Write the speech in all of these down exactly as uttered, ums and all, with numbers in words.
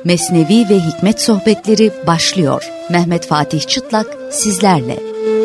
Mesnevi ve Hikmet Sohbetleri başlıyor. Mehmet Fatih Çıtlak sizlerle.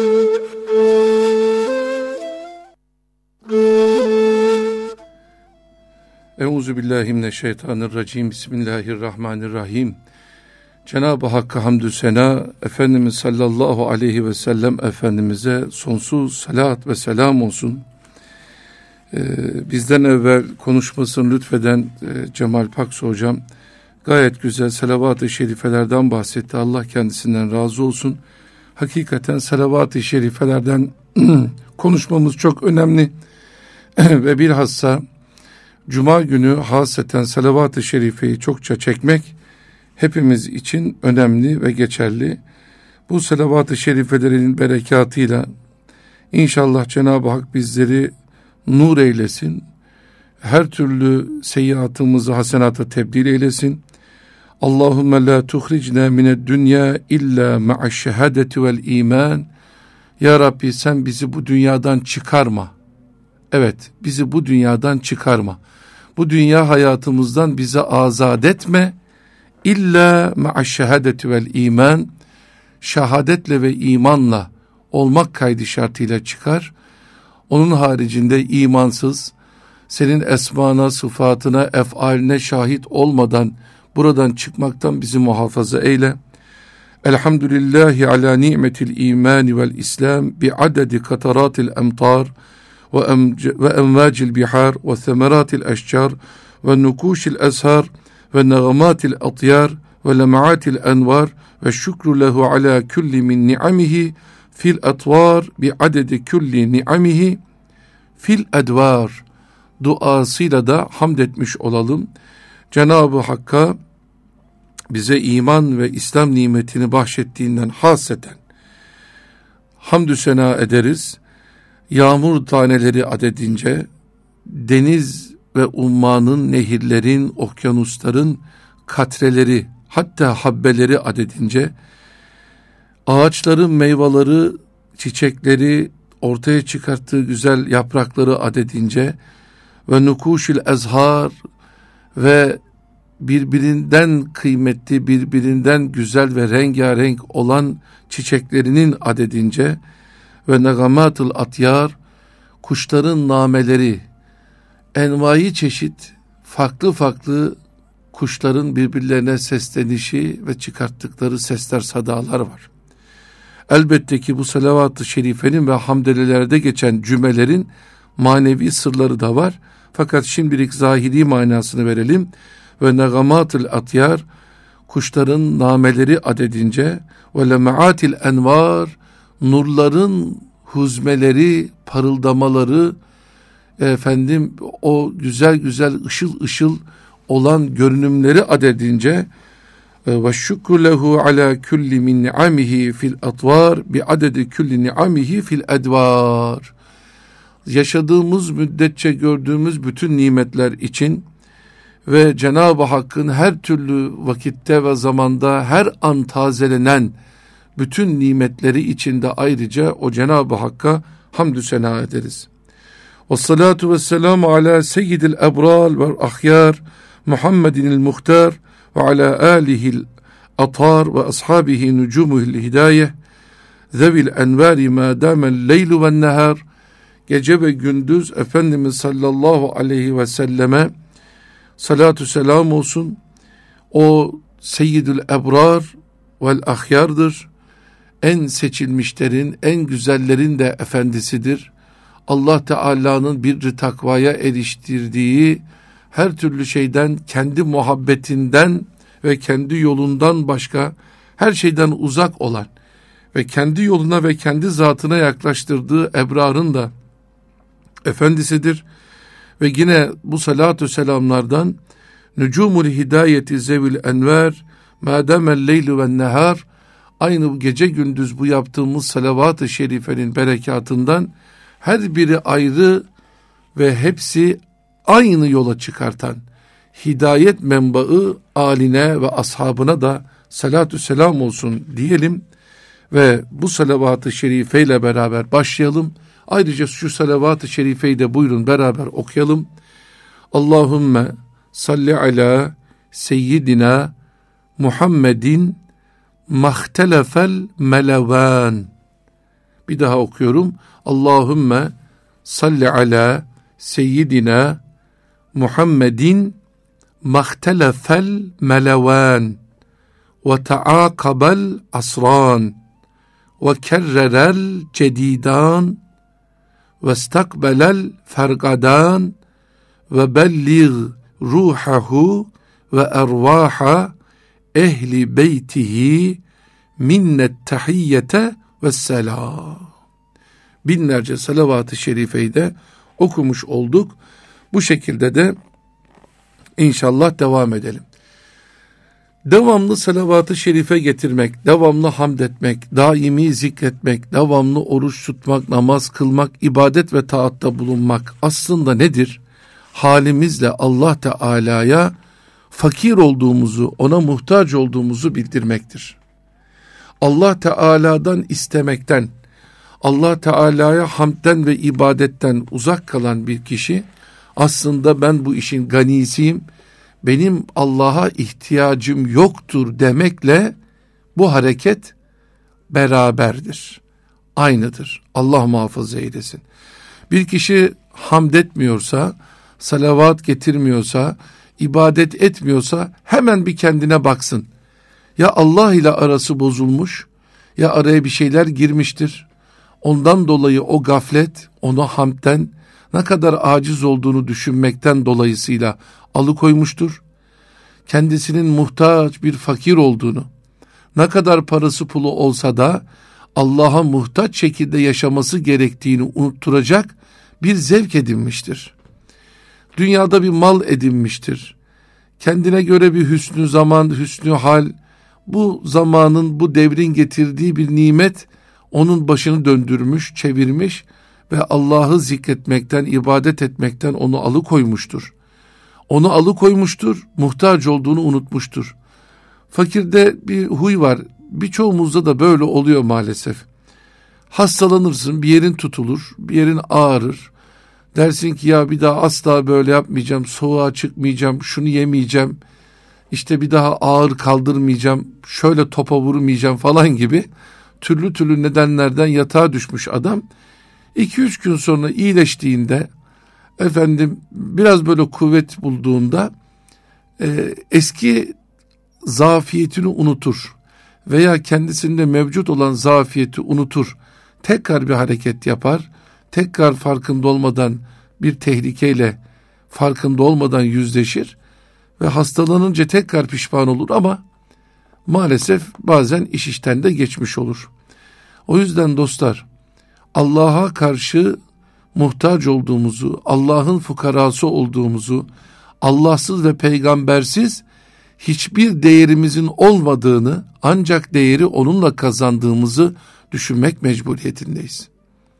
Euzubillahimineşşeytanirracim. Bismillahirrahmanirrahim. Cenab-ı Hakk'a hamdü sena, Efendimiz sallallahu aleyhi ve sellem Efendimiz'e sonsuz salat ve selam olsun. Ee, bizden evvel konuşmasını lütfeden e, Cemal Paksu hocam gayet güzel salavat-ı şerifelerden bahsetti. Allah kendisinden razı olsun. Hakikaten salavat-ı şerifelerden konuşmamız çok önemli ve bilhassa Cuma günü haseten salavat-ı şerifeyi çokça çekmek hepimiz için önemli ve geçerli. Bu salavat-ı şerifelerin berekatıyla inşallah Cenab-ı Hak bizleri nur eylesin. Her türlü seyyiatımızı hasenata tebdil eylesin. Allahümme la tuhricna mined dünya illa ma'aş şehadeti vel iman. Ya Rabbi sen bizi bu dünyadan çıkarma. Evet, bizi bu dünyadan çıkarma. Bu dünya hayatımızdan bizi azat etme. İlla ma'aş şehadeti vel iman. Şehadetle ve imanla olmak kaydı şartıyla çıkar. Onun haricinde imansız, senin esmana, sıfatına, efaline şahit olmadan buradan çıkmaktan bizi muhafaza eyle. Elhamdülillahi ala ni'metil imani vel islam bi adedi kataratil emtar ve emvacil bihar ve semeratil eşcar ve nukuşil ezhar ve nagamatil atyar ve lemaatil envar ve şükru lehu ala kulli min ni'amihi fil etvar bi adedi kulli ni'amihi fil edvar duasıyla da hamd etmiş olalım. Cenab-ı Hakk'a bize iman ve İslam nimetini bahşettiğinden haseten hamdü sena ederiz. Yağmur taneleri adedince, deniz ve ummanın, nehirlerin, okyanusların katreleri, hatta habbeleri adedince, ağaçların meyveleri, çiçekleri, ortaya çıkarttığı güzel yaprakları adedince ve nukuşil ezhar ve birbirinden kıymetli, birbirinden güzel ve rengarenk olan çiçeklerinin adedince ve negamatul atyar, kuşların nameleri, envai çeşit farklı farklı kuşların birbirlerine seslenişi ve çıkarttıkları sesler, sadalar var. Elbette ki bu salavat-ı şerifenin ve hamdelelerde geçen cümlelerin manevi sırları da var. Fakat şimdilik zahiri manasını verelim. Ve negamatul atyar, kuşların nameleri adedince ve lemaatil envar, nurların huzmeleri, parıldamaları, efendim o güzel güzel ışıl ışıl olan görünümleri adedince ve şükru lehu ala kulli min ni'amihi fil atvar bi adedi kulli ni'amihi fil edvar. Yaşadığımız müddetçe gördüğümüz bütün nimetler için ve Cenab-ı Hakk'ın her türlü vakitte ve zamanda her an tazelenen bütün nimetleri içinde ayrıca o Cenab-ı Hakk'a hamdü sena ederiz. Ve salatu ve selamu ala seyyidil ebral ve ahyar Muhammedinil muhtar ve ala alihil atar ve ashabihi nucumuhil hidayeh zevil envari ma damel leylu ve nehar. Gece ve gündüz Efendimiz sallallahu aleyhi ve selleme salatu selam olsun. O seyyidül ebrar vel ahyardır. En seçilmişlerin, en güzellerin de efendisidir. Allah Teala'nın bir takvaya eriştirdiği her türlü şeyden, kendi muhabbetinden ve kendi yolundan başka her şeyden uzak olan ve kendi yoluna ve kendi zatına yaklaştırdığı ebrarın da efendisidir. Ve yine bu salatü selamlardan Nucumul hidayeti zevil enver mademel leylu ve nehar, aynı bu gece gündüz bu yaptığımız salavat-ı şerifenin berekatından her biri ayrı ve hepsi aynı yola çıkartan hidayet menbaı aline ve ashabına da salatü selam olsun diyelim ve bu salavat-ı şerifeyle beraber başlayalım. Ayrıca şu salavat-ı şerifeyi de buyurun beraber okuyalım. Allahümme salli ala seyyidina Muhammedin mahtelefel melevan. Bir daha okuyorum. Allahümme salli ala seyyidina Muhammedin mahtelefel melevan ve taakabel asran ve kerrerel cedidan ve stakbelel fergadan ve bellig ruhahu ve ervaha ehli beytihi minnet tahiyyete ve selam. Binlerce salavat-ı şerifeyi de okumuş olduk. Bu şekilde de İnşallah devam edelim. Devamlı salavat-ı şerife getirmek, devamlı hamd etmek, daimi zikretmek, devamlı oruç tutmak, namaz kılmak, ibadet ve taatta bulunmak aslında nedir? Halimizle Allah Teala'ya fakir olduğumuzu, ona muhtaç olduğumuzu bildirmektir. Allah Teala'dan istemekten, Allah Teala'ya hamdden ve ibadetten uzak kalan bir kişi, aslında ben bu işin ganisiyim, benim Allah'a ihtiyacım yoktur demekle bu hareket beraberdir, aynıdır. Allah muhafaza eylesin. Bir kişi hamd etmiyorsa, salavat getirmiyorsa, ibadet etmiyorsa hemen bir kendine baksın. Ya Allah ile arası bozulmuş, ya araya bir şeyler girmiştir. Ondan dolayı o gaflet, onu hamdden, ne kadar aciz olduğunu düşünmekten dolayısıyla alıkoymuştur. Kendisinin muhtaç bir fakir olduğunu, ne kadar parası pulu olsa da Allah'a muhtaç şekilde yaşaması gerektiğini unutturacak bir zevk edinmiştir. Dünyada bir mal edinmiştir. Kendine göre bir hüsnü zaman, hüsnü hal, bu zamanın, bu devrin getirdiği bir nimet onun başını döndürmüş, çevirmiş ve Allah'ı zikretmekten, ibadet etmekten onu alıkoymuştur. Onu alıkoymuştur, muhtaç olduğunu unutmuştur. Fakirde bir huy var, birçoğumuzda da böyle oluyor maalesef. Hastalanırsın, bir yerin tutulur, bir yerin ağrır. Dersin ki ya bir daha asla böyle yapmayacağım, soğuğa çıkmayacağım, şunu yemeyeceğim, işte bir daha ağır kaldırmayacağım, şöyle topa vurmayacağım falan gibi türlü türlü nedenlerden yatağa düşmüş adam, iki üç gün sonra iyileştiğinde, efendim biraz böyle kuvvet bulduğunda e, eski zafiyetini unutur veya kendisinde mevcut olan zafiyeti unutur, tekrar bir hareket yapar, tekrar farkında olmadan bir tehlikeyle farkında olmadan yüzleşir ve hastalanınca tekrar pişman olur ama maalesef bazen iş işten de geçmiş olur. O yüzden dostlar, Allah'a karşı muhtaç olduğumuzu, Allah'ın fukarası olduğumuzu, Allahsız ve peygambersiz hiçbir değerimizin olmadığını, ancak değeri onunla kazandığımızı düşünmek mecburiyetindeyiz.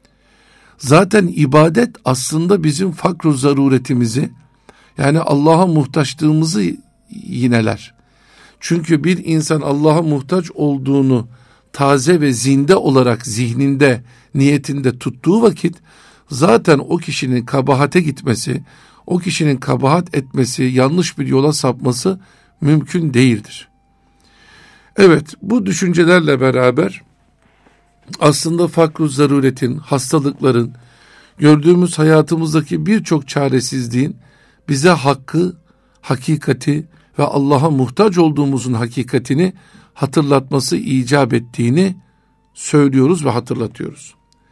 Zaten ibadet aslında bizim fakr-ı zaruretimizi, yani Allah'a muhtaçlığımızı yineler. Çünkü bir insan Allah'a muhtaç olduğunu taze ve zinde olarak zihninde, niyetinde tuttuğu vakit zaten o kişinin kabahate gitmesi, o kişinin kabahat etmesi, yanlış bir yola sapması mümkün değildir. Evet, bu düşüncelerle beraber aslında fakr-ı zaruretin, hastalıkların, gördüğümüz hayatımızdaki birçok çaresizliğin bize hakkı, hakikati ve Allah'a muhtaç olduğumuzun hakikatini hatırlatması icap ettiğini söylüyoruz ve hatırlatıyoruz.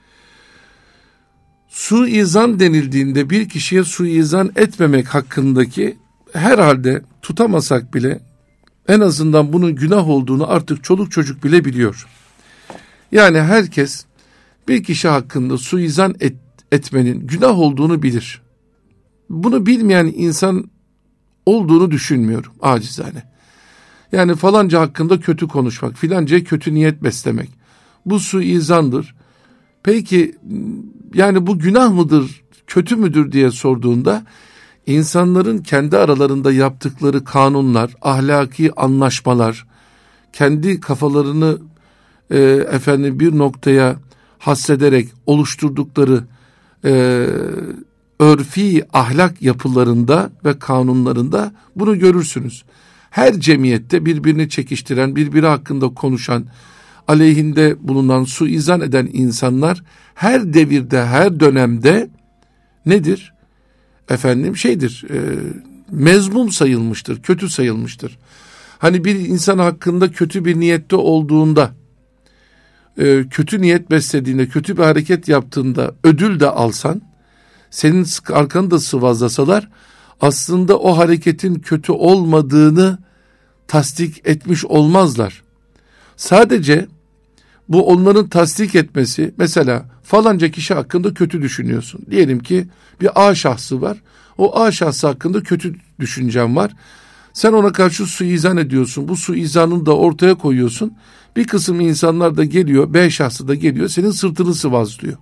Suizan denildiğinde bir kişiye suizan etmemek hakkındaki herhalde tutamasak bile en azından bunun günah olduğunu artık çoluk çocuk bile biliyor. Yani herkes bir kişi hakkında suizan et, etmenin günah olduğunu bilir. Bunu bilmeyen insan olduğunu düşünmüyorum acizane. Yani falanca hakkında kötü konuşmak, filancaya kötü niyet beslemek, bu suizandır. Peki yani bu günah mıdır, kötü müdür diye sorduğunda insanların kendi aralarında yaptıkları kanunlar, ahlaki anlaşmalar, kendi kafalarını e, efendim bir noktaya hasrederek oluşturdukları e, örfi ahlak yapılarında ve kanunlarında bunu görürsünüz. her cemiyette birbirini çekiştiren, birbiri hakkında konuşan, aleyhinde bulunan, suizan eden insanlar her devirde, her dönemde nedir? Efendim şeydir, e, mezmum sayılmıştır, kötü sayılmıştır. Hani bir insan hakkında kötü bir niyette olduğunda, e, kötü niyet beslediğinde, kötü bir hareket yaptığında ödül de alsan, senin arkanı da sıvazlasalar, aslında o hareketin kötü olmadığını tasdik etmiş olmazlar. Sadece bu onların tasdik etmesi, mesela falanca kişi hakkında kötü düşünüyorsun. Diyelim ki bir A şahsı var. O A şahsı hakkında kötü düşüncen var. Sen ona karşı suizan ediyorsun. Bu suizanını da ortaya koyuyorsun. Bir kısım insanlar da geliyor, B şahsı da geliyor, senin sırtını sıvazlıyor.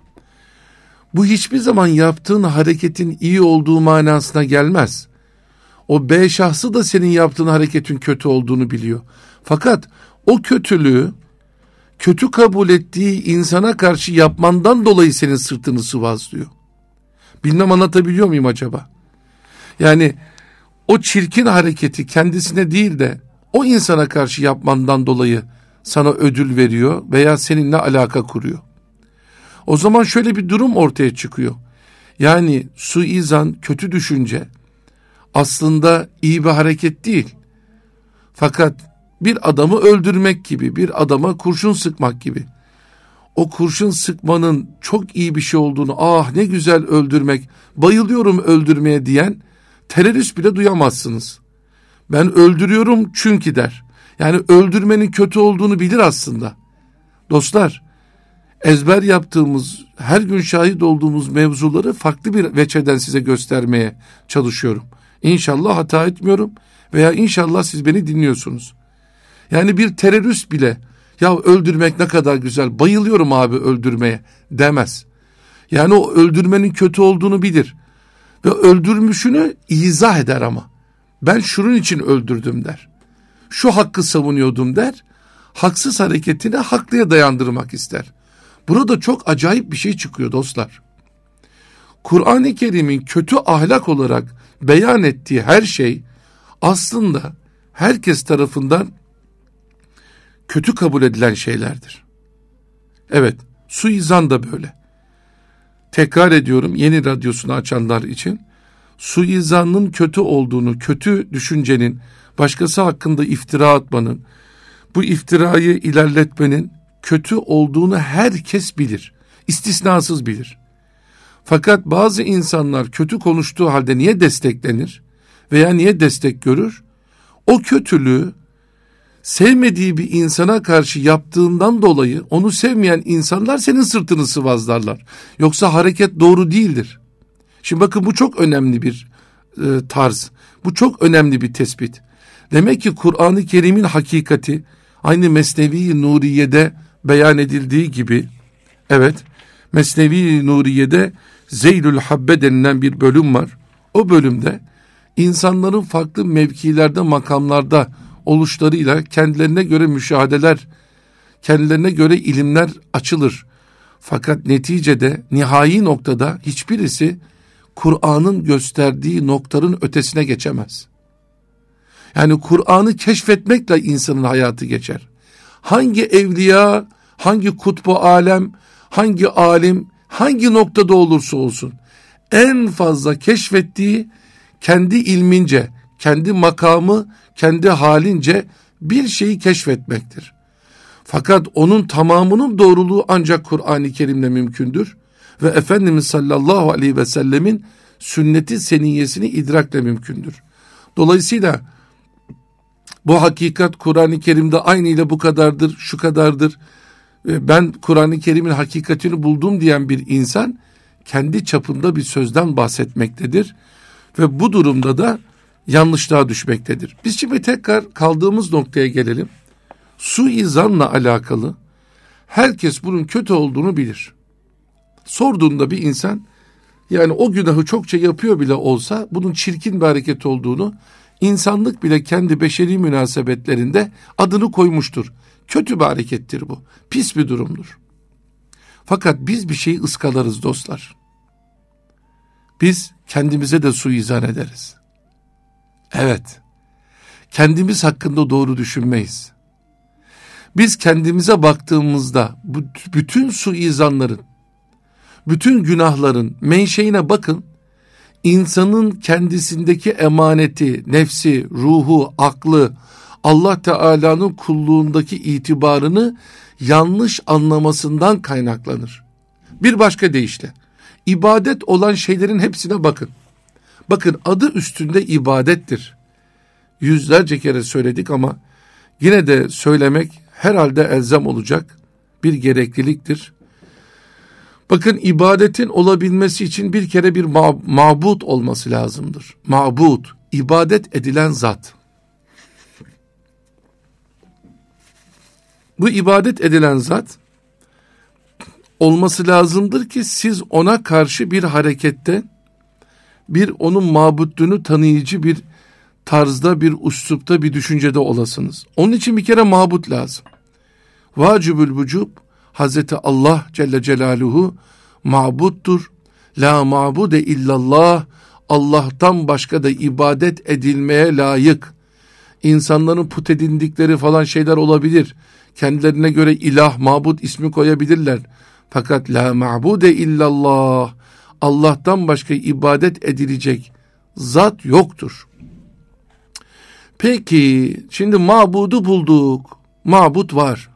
Bu hiçbir zaman yaptığın hareketin iyi olduğu manasına gelmez. O B şahsı da senin yaptığın hareketin kötü olduğunu biliyor. Fakat o kötülüğü kötü kabul ettiği insana karşı yapmandan dolayı senin sırtını sıvazlıyor. Bilmem anlatabiliyor muyum acaba? Yani o çirkin hareketi kendisine değil de o insana karşı yapmandan dolayı sana ödül veriyor veya seninle alaka kuruyor. O zaman şöyle bir durum ortaya çıkıyor. Yani suizan, kötü düşünce aslında iyi bir hareket değil. Fakat bir adamı öldürmek gibi, bir adama kurşun sıkmak gibi. O kurşun sıkmanın çok iyi bir şey olduğunu, ah ne güzel öldürmek, bayılıyorum öldürmeye diyen terörist bile duyamazsınız. Ben öldürüyorum çünkü der. Yani öldürmenin kötü olduğunu bilir aslında. Dostlar, ezber yaptığımız, her gün şahit olduğumuz mevzuları farklı bir veçeden size göstermeye çalışıyorum. İnşallah hata etmiyorum veya inşallah siz beni dinliyorsunuz. Yani bir terörist bile ya öldürmek ne kadar güzel, bayılıyorum abi öldürmeye demez. Yani o öldürmenin kötü olduğunu bilir ve öldürmüşünü izah eder ama. Ben şunun için öldürdüm der. Şu hakkı savunuyordum der. Haksız hareketini haklıya dayandırmak ister. Burada çok acayip bir şey çıkıyor dostlar. Kur'an-ı Kerim'in kötü ahlak olarak beyan ettiği her şey aslında herkes tarafından kötü kabul edilen şeylerdir. Evet, suizan da böyle. Tekrar ediyorum yeni radyosunu açanlar için, suizanın kötü olduğunu, kötü düşüncenin, başkası hakkında iftira atmanın, bu iftirayı ilerletmenin kötü olduğunu herkes bilir. İstisnasız bilir. Fakat bazı insanlar kötü konuştuğu halde niye desteklenir veya niye destek görür? O kötülüğü sevmediği bir insana karşı yaptığından dolayı onu sevmeyen insanlar senin sırtını sıvazlarlar. Yoksa hareket doğru değildir. Şimdi bakın bu çok önemli bir e, tarz. Bu çok önemli bir tespit. Demek ki Kur'an-ı Kerim'in hakikati aynı Mesnevi Nuriye'de beyan edildiği gibi, evet, Mesnevi Nuriye'de Zeylül Habbe denilen bir bölüm var. O bölümde insanların farklı mevkilerde, makamlarda oluşlarıyla kendilerine göre müşahedeler, kendilerine göre ilimler açılır. Fakat neticede nihai noktada hiçbirisi Kur'an'ın gösterdiği noktanın ötesine geçemez. Yani Kur'an'ı keşfetmekle insanın hayatı geçer. Hangi evliya, hangi kutbu alem, hangi alim, hangi noktada olursa olsun en fazla keşfettiği kendi ilmince, kendi makamı, kendi halince bir şeyi keşfetmektir. Fakat onun tamamının doğruluğu ancak Kur'an-ı Kerim'le mümkündür ve Efendimiz sallallahu aleyhi ve sellemin sünneti seniyyesini idrakle mümkündür. Dolayısıyla bu hakikat Kur'an-ı Kerim'de aynı ile bu kadardır, şu kadardır. Ben Kur'an-ı Kerim'in hakikatini buldum diyen bir insan kendi çapında bir sözden bahsetmektedir ve bu durumda da yanlışlığa düşmektedir. Biz şimdi tekrar kaldığımız noktaya gelelim. Suizanla alakalı herkes bunun kötü olduğunu bilir. Sorduğunda bir insan, yani o günahı çokça yapıyor bile olsa bunun çirkin bir hareket olduğunu, insanlık bile kendi beşeri münasebetlerinde adını koymuştur. Kötü bir harekettir bu. Pis bir durumdur. Fakat biz bir şeyi ıskalarız dostlar. Biz kendimize de suizan ederiz. Evet. kendimiz hakkında doğru düşünmeyiz. Biz kendimize baktığımızda bu bütün suizanların, bütün günahların menşeine bakın, insanın kendisindeki emaneti, nefsi, ruhu, aklı, Allah Teala'nın kulluğundaki itibarını yanlış anlamasından kaynaklanır. Bir başka deyişle, ibadet olan şeylerin hepsine bakın. Bakın, adı üstünde ibadettir. Yüzlerce kere söyledik ama yine de söylemek herhalde elzem olacak bir gerekliliktir. Bakın, ibadetin olabilmesi için bir kere bir ma- mabut olması lazımdır. Mabut, ibadet edilen zat. Bu ibadet edilen zat olması lazımdır ki siz ona karşı bir harekette, bir onun mabutluğunu tanıyıcı bir tarzda, bir üslupta, bir düşüncede olasınız. Onun için bir kere mabut lazım. Vacibül vücub, Hazreti Allah Celle Celaluhu mabuttur. La mabude illallah, Allah'tan başka da ibadet edilmeye layık. İnsanların put edindikleri falan şeyler olabilir. Kendilerine göre ilah, mabut ismi koyabilirler. Fakat la mabude illallah, Allah'tan başka ibadet edilecek zat yoktur. Peki, şimdi mabudu bulduk. Mabut var.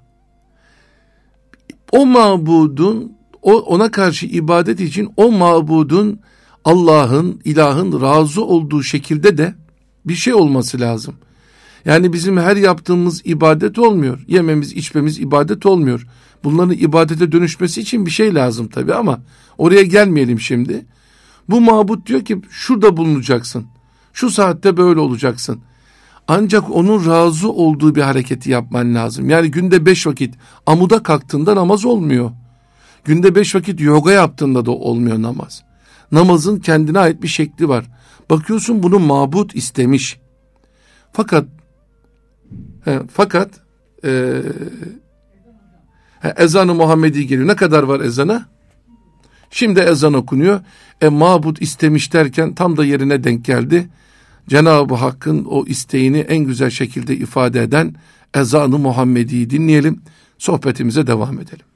O mabudun, o ona karşı ibadet için o mabudun, Allah'ın, ilahın razı olduğu şekilde de bir şey olması lazım. Yani bizim her yaptığımız ibadet olmuyor. Yememiz, içmemiz ibadet olmuyor. Bunların ibadete dönüşmesi için bir şey lazım tabii ama oraya gelmeyelim şimdi. Bu mabut diyor ki şurada bulunacaksın. Şu saatte böyle olacaksın. Ancak onun razı olduğu bir hareketi yapman lazım. Yani günde beş vakit amuda kalktığında namaz olmuyor. Günde beş vakit yoga yaptığında da olmuyor namaz. Namazın kendine ait bir şekli var. Bakıyorsun bunu mabut istemiş. Fakat he, fakat e, he, ezan-ı Muhammedi geliyor. Ne kadar var ezana? Şimdi ezan okunuyor. E mabut istemiş derken tam da yerine denk geldi. Cenab-ı Hakk'ın o isteğini en güzel şekilde ifade eden ezan-ı Muhammedi'yi dinleyelim. Sohbetimize devam edelim.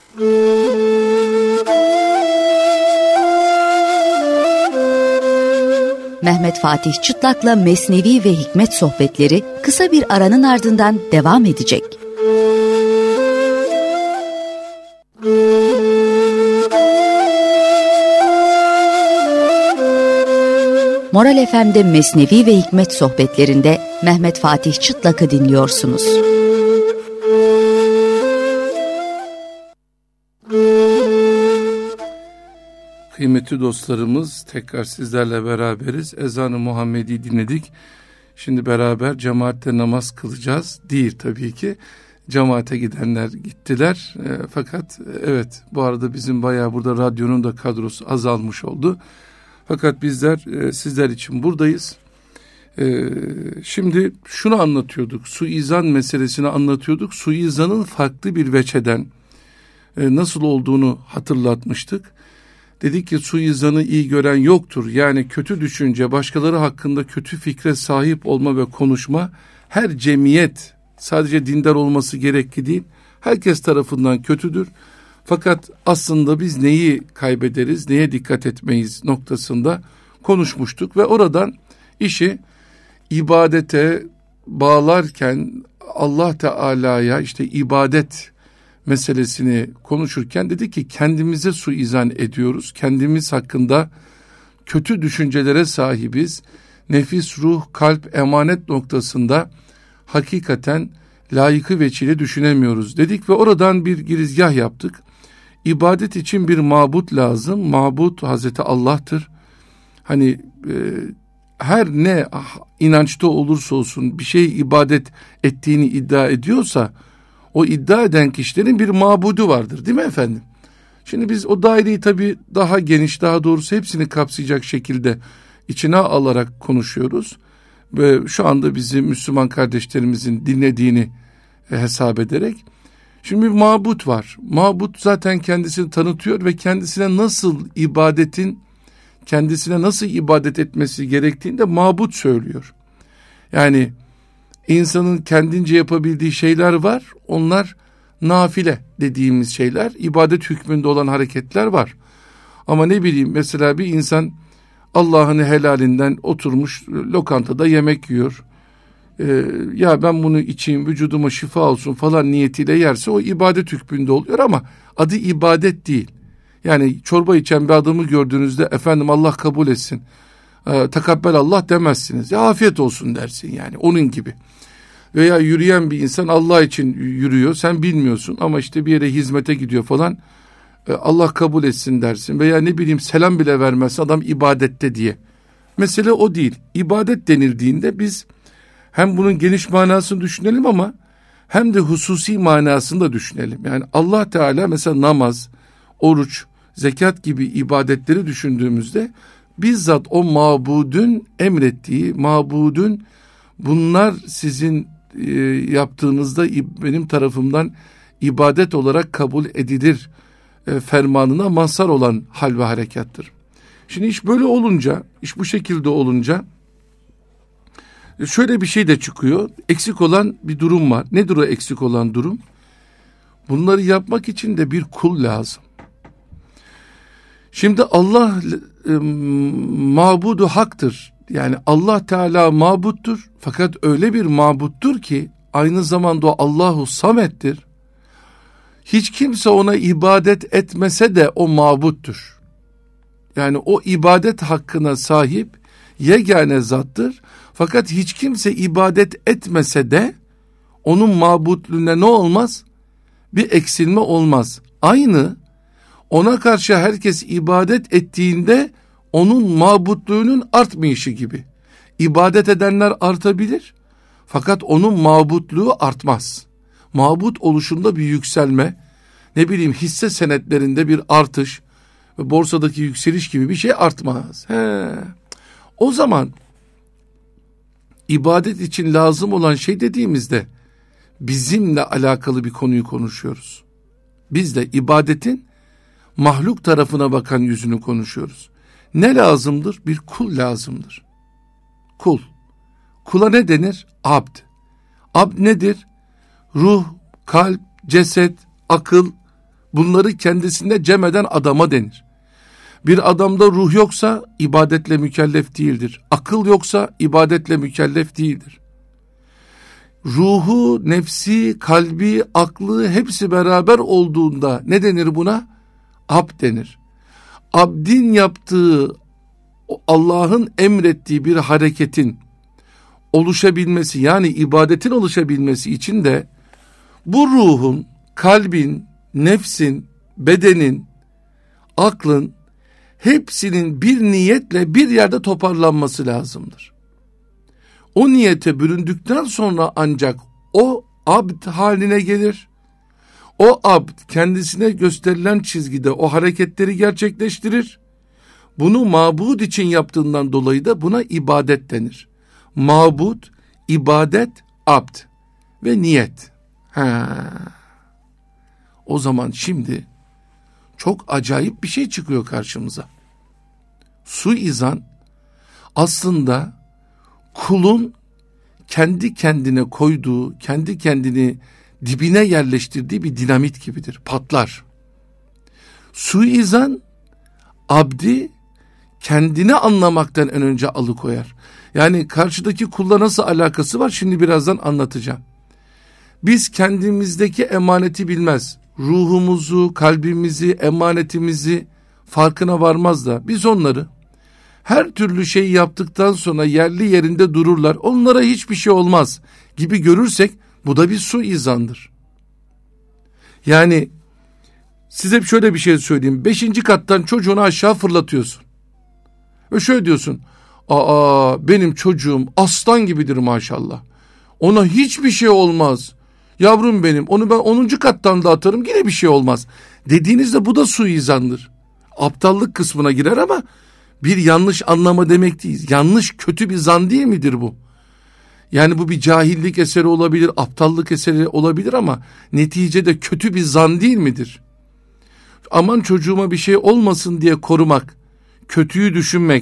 Mehmet Fatih Çıtlak'la Mesnevi ve Hikmet sohbetleri kısa bir aranın ardından devam edecek. Moral F M'de Mesnevi ve Hikmet sohbetlerinde Mehmet Fatih Çıtlak'ı dinliyorsunuz. Kıymetli dostlarımız, tekrar sizlerle beraberiz. Ezan-ı Muhammedi dinledik. Şimdi beraber cemaatle namaz kılacağız. Değil tabii ki. Cemaate gidenler gittiler. E, fakat evet, bu arada bizim bayağı burada radyonun da kadrosu azalmış oldu. Fakat bizler e, sizler için buradayız. E, şimdi şunu anlatıyorduk. Suizan meselesini anlatıyorduk. Suizanın farklı bir veçeden e, nasıl olduğunu hatırlatmıştık. Dedik ki suizanı iyi gören yoktur. Yani kötü düşünce, başkaları hakkında kötü fikre sahip olma ve konuşma her cemiyet, sadece dindar olması gerekli değil, herkes tarafından kötüdür. Fakat aslında biz neyi kaybederiz, neye dikkat etmeyiz noktasında konuşmuştuk ve oradan işi ibadete bağlarken Allah Teala'ya işte ibadet meselesini konuşurken dedi ki kendimize suizan ediyoruz. Kendimiz hakkında kötü düşüncelere sahibiz. Nefis, ruh, kalp, emanet noktasında hakikaten layıkı veçile düşünemiyoruz dedik ve oradan bir girizgah yaptık. İbadet için bir mabut lazım. Mabut Hazreti Allah'tır. Hani e, her ne inançta olursa olsun bir şey ibadet ettiğini iddia ediyorsa o iddia eden kişilerin bir mabudu vardır, değil mi efendim? Şimdi biz o daireyi tabii daha geniş, daha doğrusu hepsini kapsayacak şekilde içine alarak konuşuyoruz. Ve şu anda bizi Müslüman kardeşlerimizin dinlediğini hesap ederek. Şimdi bir mabut var. Mabut zaten kendisini tanıtıyor ve kendisine nasıl ibadetin, kendisine nasıl ibadet etmesi gerektiğini de mabut söylüyor. Yani insanın kendince yapabildiği şeyler var. Onlar nafile dediğimiz şeyler, ibadet hükmünde olan hareketler var. Ama ne bileyim, mesela bir insan Allah'ın helalinden oturmuş lokantada yemek yiyor. Ee, ya ben bunu içeyim, vücuduma şifa olsun falan niyetiyle yerse o ibadet hükmünde oluyor ama adı ibadet değil. Yani çorba içen bir adamı gördüğünüzde efendim Allah kabul etsin, e, tekabbel Allah demezsiniz. Ya afiyet olsun dersin, yani onun gibi. Veya yürüyen bir insan Allah için yürüyor, sen bilmiyorsun ama işte bir yere hizmete gidiyor falan, e, Allah kabul etsin dersin. Veya ne bileyim, selam bile vermezsin, adam ibadette diye. Mesele o değil. İbadet denildiğinde biz hem bunun geniş manasını düşünelim ama hem de hususi manasını da düşünelim. Yani Allah Teala mesela namaz, oruç, zekat gibi ibadetleri düşündüğümüzde bizzat o mabudun emrettiği, mabudun bunlar sizin e, yaptığınızda benim tarafımdan ibadet olarak kabul edilir e, fermanına mazhar olan hal ve harekattır. Şimdi iş böyle olunca, iş bu şekilde olunca şöyle bir şey de çıkıyor. Eksik olan bir durum var. Nedir o eksik olan durum? Bunları yapmak için de bir kul lazım. Şimdi Allah e, mabudu haktır. Yani Allah Teala mabuttur. Fakat öyle bir mabuttur ki aynı zamanda o Allahu Samet'tir. Hiç kimse ona ibadet etmese de o mabuttur. Yani o ibadet hakkına sahip yegane zattır. Fakat hiç kimse ibadet etmese de onun mabutluğuna ne olmaz? Bir eksilme olmaz. Aynı ona karşı herkes ibadet ettiğinde onun mabutluğunun artmayışı gibi. İbadet edenler artabilir fakat onun mabutluğu artmaz. Mabut oluşunda bir yükselme, ne bileyim hisse senetlerinde bir artış ve borsadaki yükseliş gibi bir şey artmaz. He. O zaman ibadet için lazım olan şey dediğimizde bizimle alakalı bir konuyu konuşuyoruz. Biz de ibadetin mahluk tarafına bakan yüzünü konuşuyoruz. Ne lazımdır? Bir kul lazımdır. Kul. Kula ne denir? Abd. Abd nedir? Ruh, kalp, ceset, akıl, bunları kendisinde cem eden adama denir. Bir adamda ruh yoksa ibadetle mükellef değildir. Akıl yoksa ibadetle mükellef değildir. Ruhu, nefsi, kalbi, aklı hepsi beraber olduğunda ne denir buna? Abd denir. Abdin yaptığı, Allah'ın emrettiği bir hareketin oluşabilmesi, yani ibadetin oluşabilmesi için de bu ruhun, kalbin, nefsin, bedenin, aklın hepsinin bir niyetle bir yerde toparlanması lazımdır. O niyete büründükten sonra ancak o abd haline gelir. O abd kendisine gösterilen çizgide o hareketleri gerçekleştirir. Bunu mabud için yaptığından dolayı da buna ibadet denir. Mabud, ibadet, abd ve niyet. Ha. O zaman şimdi çok acayip bir şey çıkıyor karşımıza. Suizan aslında kulun kendi kendine koyduğu, kendi kendini dibine yerleştirdiği bir dinamit gibidir. Patlar. Suizan abdi kendini anlamaktan en önce alıkoyar. Yani karşıdaki kulla nasıl alakası var? Şimdi birazdan anlatacağım. Biz kendimizdeki emaneti bilmez. Ruhumuzu, kalbimizi, emanetimizi farkına varmaz da biz onları her türlü şeyi yaptıktan sonra yerli yerinde dururlar, onlara hiçbir şey olmaz gibi görürsek bu da bir suizandır. Yani size şöyle bir şey söyleyeyim. Beşinci kattan çocuğunu aşağı fırlatıyorsun. Ve şöyle diyorsun. Aa, benim çocuğum aslan gibidir maşallah. Ona hiçbir şey olmaz. Yavrum benim, onu ben onuncu kattan da atarım yine bir şey olmaz. Dediğinizde bu da suizandır. Aptallık kısmına girer ama bir yanlış anlama demek değil. Yanlış, kötü bir zan değil midir bu? Yani bu bir cahillik eseri olabilir, aptallık eseri olabilir ama neticede kötü bir zan değil midir? Aman çocuğuma bir şey olmasın diye korumak, kötüyü düşünmek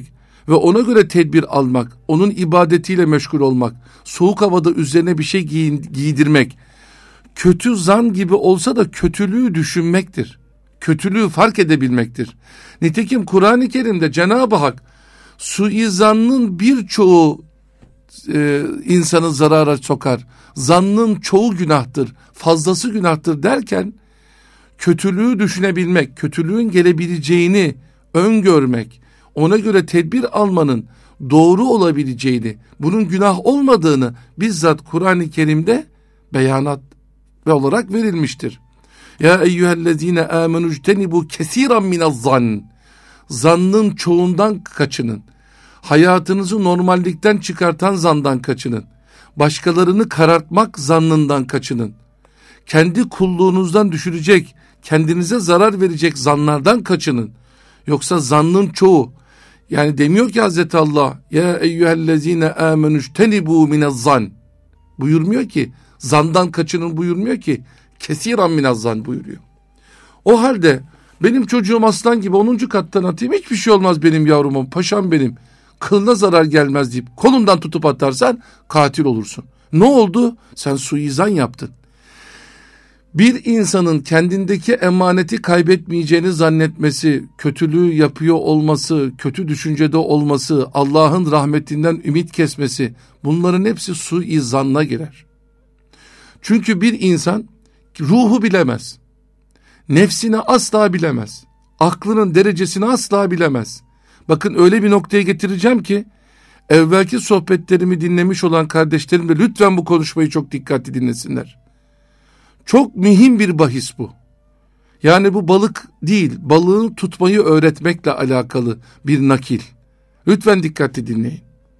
ve ona göre tedbir almak, onun ibadetiyle meşgul olmak, soğuk havada üzerine bir şey giyin, giydirmek, kötü zan gibi olsa da kötülüğü düşünmektir. Kötülüğü fark edebilmektir. Nitekim Kur'an-ı Kerim'de Cenab-ı Hak suizannın birçoğu e, insanı zarara sokar, zannın çoğu günahtır, fazlası günahtır derken, kötülüğü düşünebilmek, kötülüğün gelebileceğini öngörmek, ona göre tedbir almanın doğru olabileceğini, bunun günah olmadığını bizzat Kur'an-ı Kerim'de beyanat ve olarak verilmiştir. Ya eyyühellezine amenu ictenibu kesiran minez-zann. Zannın çoğundan kaçının. Hayatınızı normallikten çıkartan zandan kaçının. Başkalarını karartmak zannından kaçının. Kendi kulluğunuzdan düşürecek, kendinize zarar verecek zanlardan kaçının. Yoksa zannın çoğu, yani demiyor ki Hazreti Allah, ya eyyühellezine amenu ictenibu minez-zann buyurmuyor ki, zandan kaçının buyurmuyor ki, kesiran minez-zann buyuruyor. O halde benim çocuğum aslan gibi onuncu kattan atayım, hiçbir şey olmaz benim yavruma, paşam benim, kılına zarar gelmez deyip kolundan tutup atarsan katil olursun. Ne oldu? Sen suizan yaptın. Bir insanın kendindeki emaneti kaybetmeyeceğini zannetmesi, kötülüğü yapıyor olması, kötü düşüncede olması, Allah'ın rahmetinden ümit kesmesi, bunların hepsi suizanla girer. Çünkü bir insan ruhu bilemez, nefsini asla bilemez, aklının derecesini asla bilemez. Bakın öyle bir noktaya getireceğim ki, evvelki sohbetlerimi dinlemiş olan kardeşlerim de lütfen bu konuşmayı çok dikkatli dinlesinler. Çok mühim bir bahis bu. Yani bu balık değil, balığın tutmayı öğretmekle alakalı bir nakil. Lütfen dikkatli dinleyin.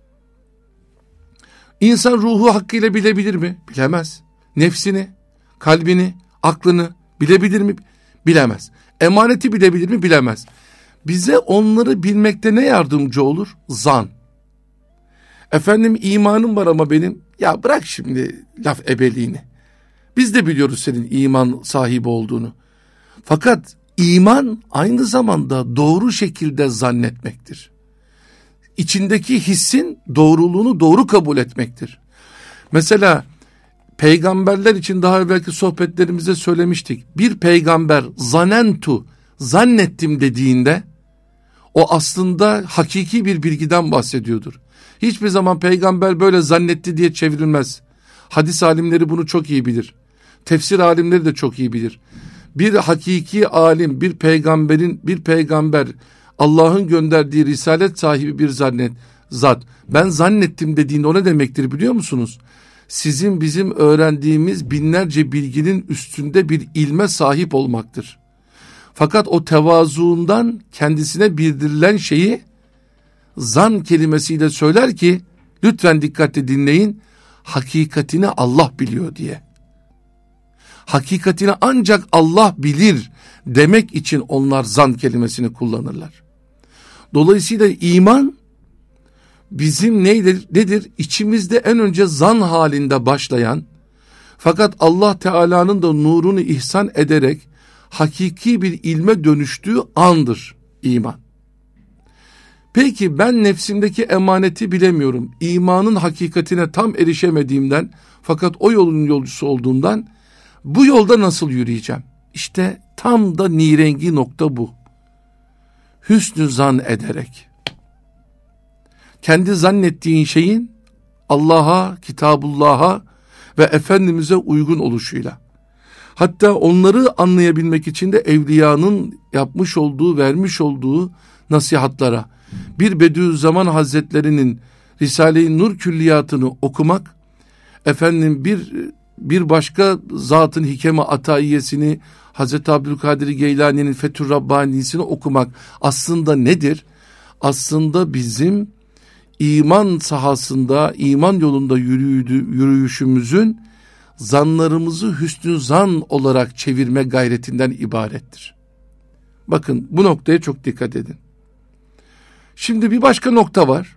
İnsan ruhu hakkıyla bilebilir mi? Bilemez. Nefsini, kalbini, aklını bilebilir mi? Bilemez. Emaneti bilebilir mi? Bilemez. Bize onları bilmekte ne yardımcı olur? Zan. Efendim imanım var ama benim, ya bırak şimdi laf ebeliğini. Biz de biliyoruz senin iman sahibi olduğunu. Fakat iman aynı zamanda doğru şekilde zannetmektir. İçindeki hissin doğruluğunu doğru kabul etmektir. Mesela peygamberler için daha evvelki sohbetlerimizde söylemiştik. Bir peygamber zanentu, zannettim dediğinde o aslında hakiki bir bilgiden bahsediyordur. Hiçbir zaman peygamber böyle zannetti diye çevrilmez. Hadis alimleri bunu çok iyi bilir. Tefsir alimleri de çok iyi bilir. Bir hakiki alim, bir peygamberin, bir peygamber, Allah'ın gönderdiği risalet sahibi bir zannet, zat, ben zannettim dediğinde o ne demektir biliyor musunuz? Sizin bizim öğrendiğimiz binlerce bilginin üstünde bir ilme sahip olmaktır. Fakat o tevazuundan kendisine bildirilen şeyi zan kelimesiyle söyler ki, lütfen dikkatle dinleyin, hakikatini Allah biliyor diye. Hakikatini ancak Allah bilir demek için onlar zan kelimesini kullanırlar. Dolayısıyla iman bizim nedir? nedir? İçimizde en önce zan halinde başlayan, fakat Allah Teala'nın da nurunu ihsan ederek hakiki bir ilme dönüştüğü andır iman. Peki ben nefsimdeki emaneti bilemiyorum. İmanın hakikatine tam erişemediğimden, fakat o yolun yolcusu olduğumdan, bu yolda nasıl yürüyeceğim? İşte tam da nirengi nokta bu. Hüsnü zan ederek. Kendi zannettiğin şeyin Allah'a, Kitabullah'a ve Efendimiz'e uygun oluşuyla. Hatta onları anlayabilmek için de evliyanın yapmış olduğu, vermiş olduğu nasihatlara, bir Bediüzzaman Hazretlerinin Risale-i Nur külliyatını okumak, efendim bir bir başka zatın Hikem-i Ataiyesini, Hazreti Abdülkadir Geylani'nin Fethur Rabbani'sini okumak aslında nedir? Aslında bizim iman sahasında, iman yolunda yürüydü, yürüyüşümüzün zanlarımızı hüsnü zan olarak çevirme gayretinden ibarettir. Bakın bu noktaya çok dikkat edin. Şimdi bir başka nokta var.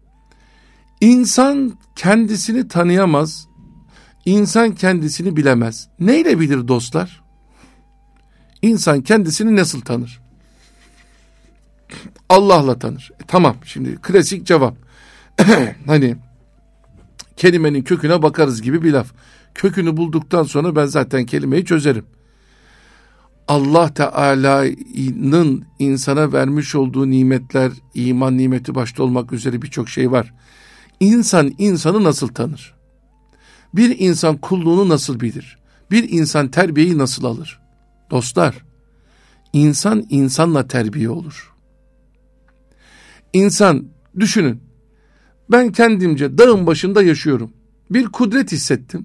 İnsan kendisini tanıyamaz, İnsan kendisini bilemez. Neyle bilir dostlar? İnsan kendisini nasıl tanır? Allah'la tanır. E, tamam, şimdi klasik cevap. Hani kelimenin köküne bakarız gibi bir laf. Kökünü bulduktan sonra ben zaten kelimeyi çözerim. Allah Teala'nın insana vermiş olduğu nimetler, iman nimeti başta olmak üzere birçok şey var. İnsan insanı nasıl tanır? Bir insan kulluğunu nasıl bilir? Bir insan terbiyeyi nasıl alır? Dostlar, insan insanla terbiye olur. İnsan, düşünün, ben kendimce dağın başında yaşıyorum. Bir kudret hissettim.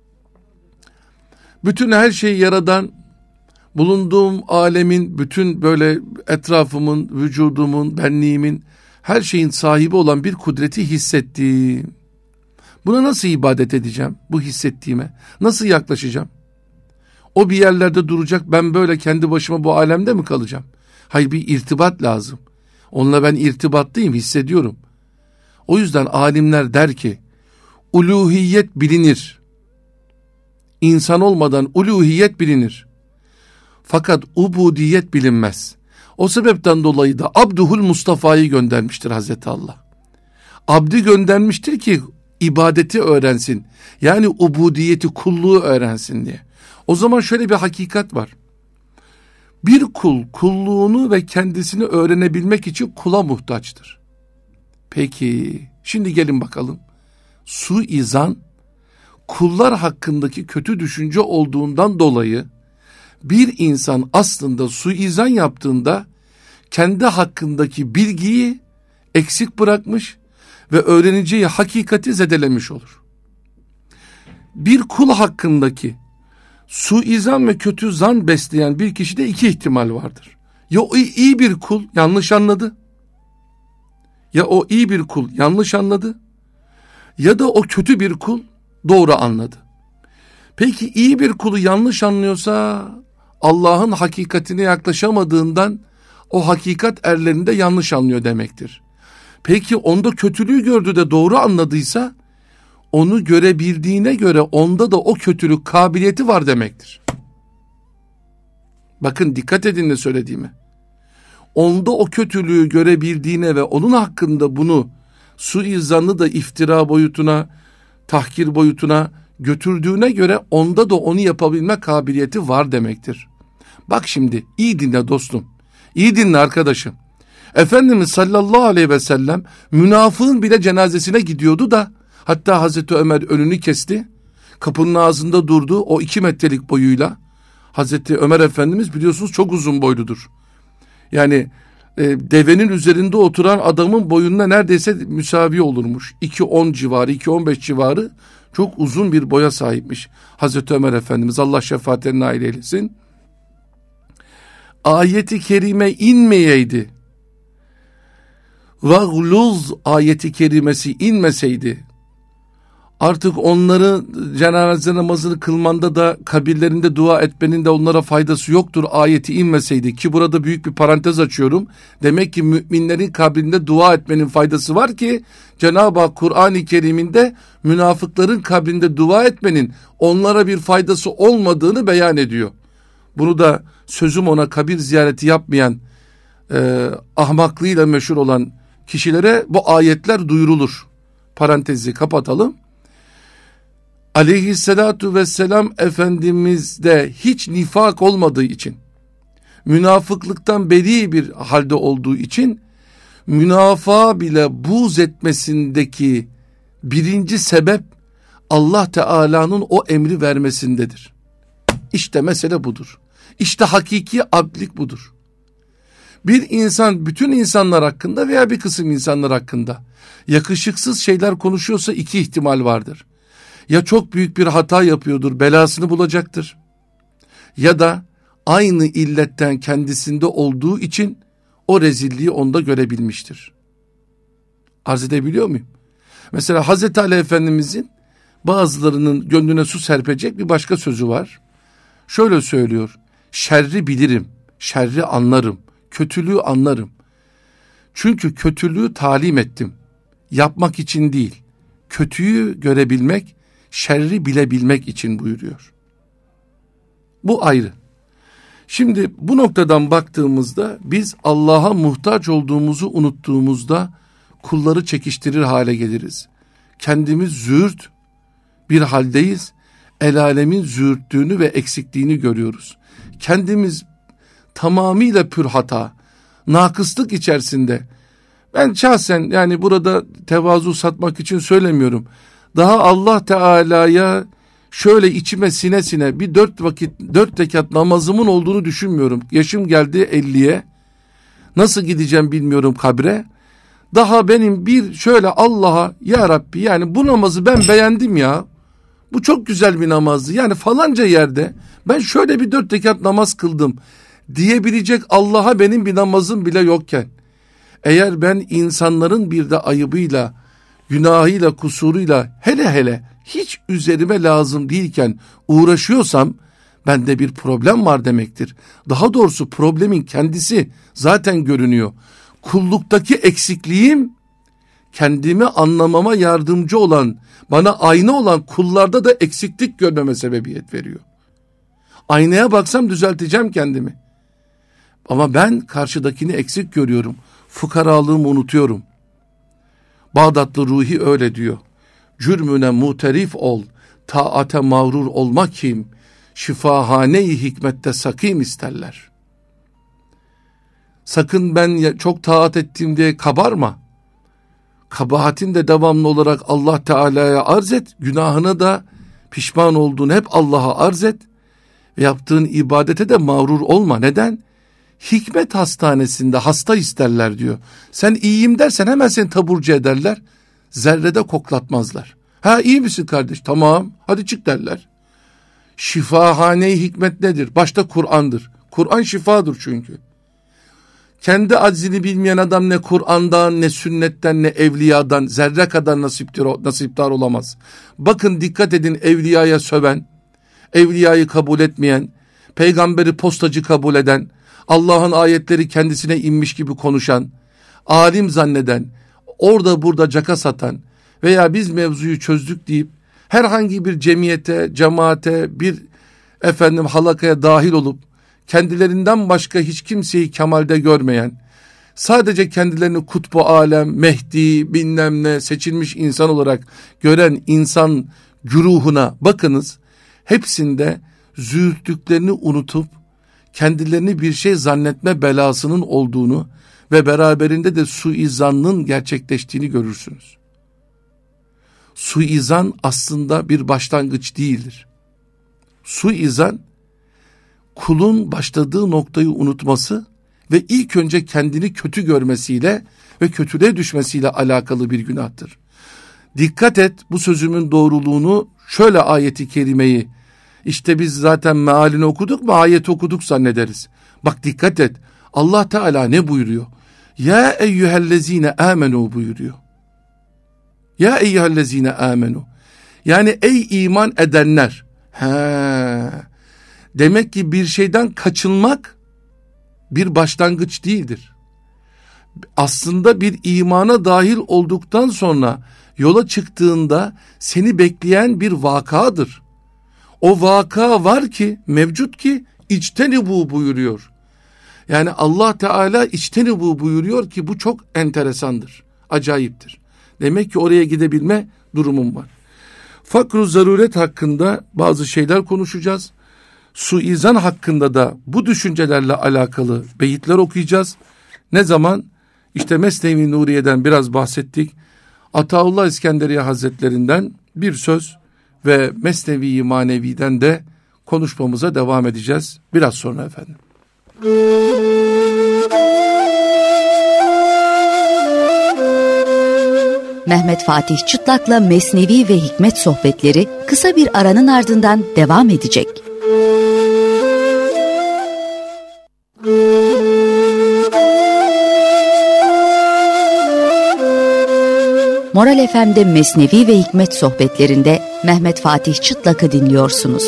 Bütün her şeyi yaradan, bulunduğum alemin, bütün böyle etrafımın, vücudumun, benliğimin, her şeyin sahibi olan bir kudreti hissettim. Buna nasıl ibadet edeceğim? Bu hissettiğime nasıl yaklaşacağım? O bir yerlerde duracak, ben böyle kendi başıma bu alemde mi kalacağım? Hayır, bir irtibat lazım. Onunla ben irtibatlıyım, hissediyorum. O yüzden alimler der ki, uluhiyet bilinir. İnsan olmadan uluhiyet bilinir. Fakat ubudiyet bilinmez. O sebepten dolayı da Abduhul Mustafa'yı göndermiştir Hazreti Allah. Abdi göndermiştir ki ibadeti öğrensin. Yani ubudiyeti, kulluğu öğrensin diye. O zaman şöyle bir hakikat var. Bir kul kulluğunu ve kendisini öğrenebilmek için kula muhtaçtır. Peki, şimdi gelin bakalım. Suizan, kullar hakkındaki kötü düşünce olduğundan dolayı bir insan aslında suizan yaptığında kendi hakkındaki bilgiyi eksik bırakmış ve öğreneceği hakikati zedelemiş olur. Bir kul hakkındaki suizan ve kötü zan besleyen bir kişide iki ihtimal vardır. Ya o iyi bir kul yanlış anladı, ya o iyi bir kul yanlış anladı, ya da o kötü bir kul doğru anladı. Peki iyi bir kulu yanlış anlıyorsa Allah'ın hakikatine yaklaşamadığından o hakikat erlerinde yanlış anlıyor demektir. Peki onda kötülüğü gördü de doğru anladıysa onu görebildiğine göre onda da o kötülük kabiliyeti var demektir. Bakın, dikkat edin ne söylediğime. Onda o kötülüğü görebildiğine ve onun hakkında bunu suizanı da iftira boyutuna, tahkir boyutuna götürdüğüne göre onda da onu yapabilme kabiliyeti var demektir. Bak şimdi, iyi dinle dostum, iyi dinle arkadaşım. Efendimiz sallallahu aleyhi ve sellem münafığın bile cenazesine gidiyordu da, hatta Hazreti Ömer önünü kesti, kapının ağzında durdu o iki metrelik boyuyla. Hazreti Ömer Efendimiz biliyorsunuz çok uzun boyludur. Yani e, devenin üzerinde oturan adamın boyuna neredeyse müsavi olurmuş. iki on civarı, iki on beş civarı çok uzun bir boya sahipmiş Hazreti Ömer Efendimiz, Allah şefaatlerine nail eylesin. Ayeti kerime inmeyeydi, Vagluz ayeti kerimesi inmeseydi, artık onları cenaze namazını kılmanda da kabirlerinde dua etmenin de onlara faydası yoktur ayeti inmeseydi, ki burada büyük bir parantez açıyorum. Demek ki müminlerin kabrinde dua etmenin faydası var ki Cenab-ı Hak Kur'an-ı Kerim'inde münafıkların kabrinde dua etmenin onlara bir faydası olmadığını beyan ediyor. Bunu da sözüm ona kabir ziyareti yapmayan e, ahmaklığıyla meşhur olan kişilere bu ayetler duyurulur. Parantezi kapatalım. Aleyhissalatu vesselam Efendimiz'de hiç nifak olmadığı için, münafıklıktan beri bir halde olduğu için, münafığa bile buğz etmesindeki birinci sebep Allah Teala'nın o emri vermesindedir. İşte mesele budur. İşte hakiki abdlik budur. Bir insan bütün insanlar hakkında veya bir kısım insanlar hakkında yakışıksız şeyler konuşuyorsa iki ihtimal vardır. Ya çok büyük bir hata yapıyordur, belasını bulacaktır. Ya da aynı illetten kendisinde olduğu için o rezilliği onda görebilmiştir. Arz edebiliyor muyum? Mesela Hazreti Ali Efendimizin bazılarının gönlüne su serpecek bir başka sözü var. Şöyle söylüyor: şerri bilirim, şerri anlarım, kötülüğü anlarım. Çünkü kötülüğü talim ettim. Yapmak için değil, kötüyü görebilmek, şerri bilebilmek için buyuruyor. Bu ayrı. Şimdi bu noktadan baktığımızda biz Allah'a muhtaç olduğumuzu unuttuğumuzda kulları çekiştirir hale geliriz. Kendimiz züğürt bir haldeyiz. El alemin züğürtlüğünü ve eksikliğini görüyoruz. Kendimiz tamamıyla pür hata, nakıslık içerisinde. Ben şahsen yani burada tevazu satmak için söylemiyorum. Daha Allah Teala'ya şöyle içime sine sine bir dört vakit, dört rekat namazımın olduğunu düşünmüyorum. Yaşım geldi elliye. Nasıl gideceğim bilmiyorum kabre. Daha benim bir şöyle Allah'a, ya Rabbi yani bu namazı ben beğendim ya. Bu çok güzel bir namazdı. Yani falanca yerde ben şöyle bir dört rekat namaz kıldım diyebilecek Allah'a benim bir namazım bile yokken, eğer ben insanların bir de ayıbıyla, günahıyla, kusuruyla hele hele hiç üzerime lazım değilken uğraşıyorsam bende bir problem var demektir. Daha doğrusu problemin kendisi zaten görünüyor. Kulluktaki eksikliğim kendimi anlamama yardımcı olan, bana ayna olan kullarda da eksiklik görmeme sebebiyet veriyor. Aynaya baksam düzelteceğim kendimi. Ama ben karşıdakini eksik görüyorum. Fukaralığımı unutuyorum. Bağdatlı Ruhi öyle diyor. Cürmüne muterif ol, taate mağrur olma kim, şifahane-i hikmette sakim isterler. Sakın ben çok taat ettim diye kabarma. Kabahatin de devamlı olarak Allah Teala'ya arz et, günahına da pişman olduğunu hep Allah'a arz et ve yaptığın ibadete de mağrur olma. Neden? Hikmet hastanesinde hasta isterler diyor. Sen iyiyim dersen hemen seni taburcu ederler. Zerrede koklatmazlar. Ha iyi misin kardeş? Tamam hadi çık derler. Şifahane-i hikmet nedir? Başta Kur'an'dır. Kur'an şifadır çünkü. Kendi aczini bilmeyen adam ne Kur'an'dan, ne sünnetten, ne evliyadan zerre kadar nasiptir, nasipdar olamaz. Bakın dikkat edin, evliyaya söven, evliyayı kabul etmeyen, peygamberi postacı kabul eden, Allah'ın ayetleri kendisine inmiş gibi konuşan, alim zanneden, orada burada caka satan veya biz mevzuyu çözdük deyip herhangi bir cemiyete, cemaate, bir efendim halakaya dahil olup kendilerinden başka hiç kimseyi kemalde görmeyen, sadece kendilerini kutbu alem, Mehdi, bilmem ne seçilmiş insan olarak gören insan güruhuna bakınız, hepsinde züğürtlüklerini unutup kendilerini bir şey zannetme belasının olduğunu ve beraberinde de suizanın gerçekleştiğini görürsünüz. Suizan aslında bir başlangıç değildir. Suizan, kulun başladığı noktayı unutması ve ilk önce kendini kötü görmesiyle ve kötülüğe düşmesiyle alakalı bir günahtır. Dikkat et, bu sözümün doğruluğunu, şöyle ayeti kerimeyi, işte biz zaten mealini okuduk mu ayeti okuduk zannederiz. Bak dikkat et, Allah Teala ne buyuruyor? Ya eyyühellezine amenu buyuruyor. Ya eyyühellezine amenu. Yani ey iman edenler. He. Demek ki bir şeyden kaçınmak bir başlangıç değildir. Aslında bir imana dahil olduktan sonra yola çıktığında seni bekleyen bir vakadır. O vaka var ki, mevcut ki içtenibu buyuruyor. Yani Allah Teala içtenibu buyuruyor ki bu çok enteresandır, acayiptir. Demek ki oraya gidebilme durumum var. Fakr-ı zaruret hakkında bazı şeyler konuşacağız. Suizan hakkında da bu düşüncelerle alakalı beyitler okuyacağız. Ne zaman? İşte Mesnevi Nuriye'den biraz bahsettik. Ataullah İskenderiye Hazretlerinden bir söz ve Mesnevi Manevi'den de konuşmamıza devam edeceğiz. Biraz sonra efendim. Mehmet Fatih Çıtlak'la Mesnevi ve Hikmet sohbetleri kısa bir aranın ardından devam edecek. Moral F M'de Mesnevi ve Hikmet sohbetlerinde Mehmet Fatih Çıtlak'ı dinliyorsunuz.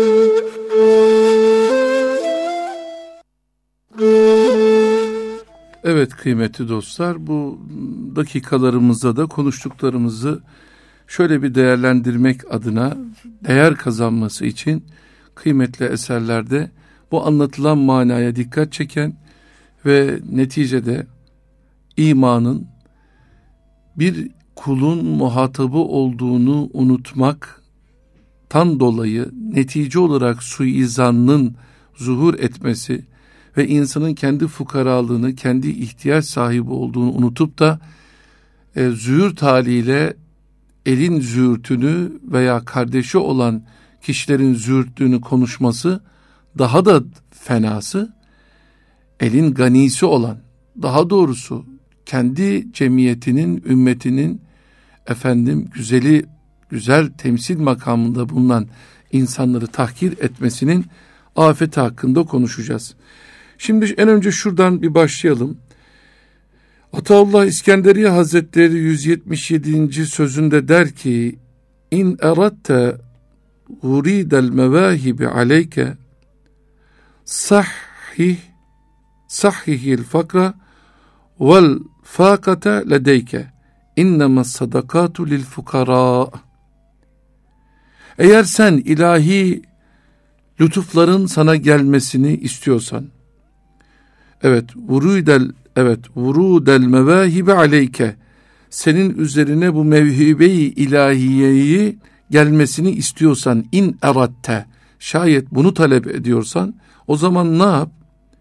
Evet kıymetli dostlar, bu dakikalarımızda da konuştuklarımızı şöyle bir değerlendirmek adına, değer kazanması için kıymetli eserlerde bu anlatılan manaya dikkat çeken ve neticede imanın bir kulun muhatabı olduğunu unutmaktan dolayı netice olarak suizanın zuhur etmesi ve insanın kendi fukaralığını, kendi ihtiyaç sahibi olduğunu unutup da e, züğürt haliyle elin züğürtünü veya kardeşi olan kişilerin züğürtlüğünü konuşması, daha da fenası elin ganisi olan, daha doğrusu kendi cemiyetinin, ümmetinin efendim güzeli, güzel temsil makamında bulunan insanları tahkir etmesinin afeti hakkında konuşacağız. Şimdi en önce şuradan bir başlayalım. Ataullah İskenderiye Hazretleri yüz yetmiş yedinci sözünde der ki: İn eratte uridel mevahibi aleyke sahih sahihil fakra vel fakate ledeyke innema sadakatu lil fukara. Eğer sen ilahi lütufların sana gelmesini istiyorsan, evet vurudel evet vurudel mevahibi aleyke, senin üzerine bu mevhibe-i ilahiyeyi gelmesini istiyorsan, in eratte, şayet bunu talep ediyorsan, o zaman ne yap?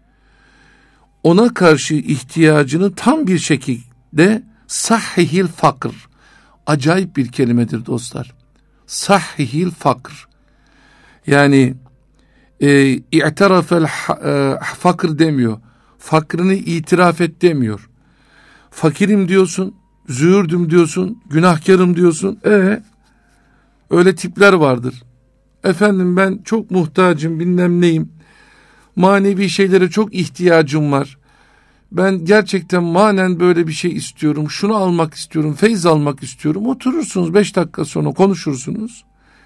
Ona karşı ihtiyacını tam bir şekilde sahihil fakr, acayip bir kelimedir dostlar. Sahihil fakr, yani e, i'terafel e, fakr demiyor. Fakrını itiraf et demiyor. Fakirim diyorsun, züğürdüm diyorsun, günahkarım diyorsun. E öyle tipler vardır. Efendim ben çok muhtacım, bilmem neyim. Manevi şeylere çok ihtiyacım var. Ben gerçekten manen böyle bir şey istiyorum. Şunu almak istiyorum, feyz almak istiyorum. Oturursunuz, beş dakika sonra konuşursunuz.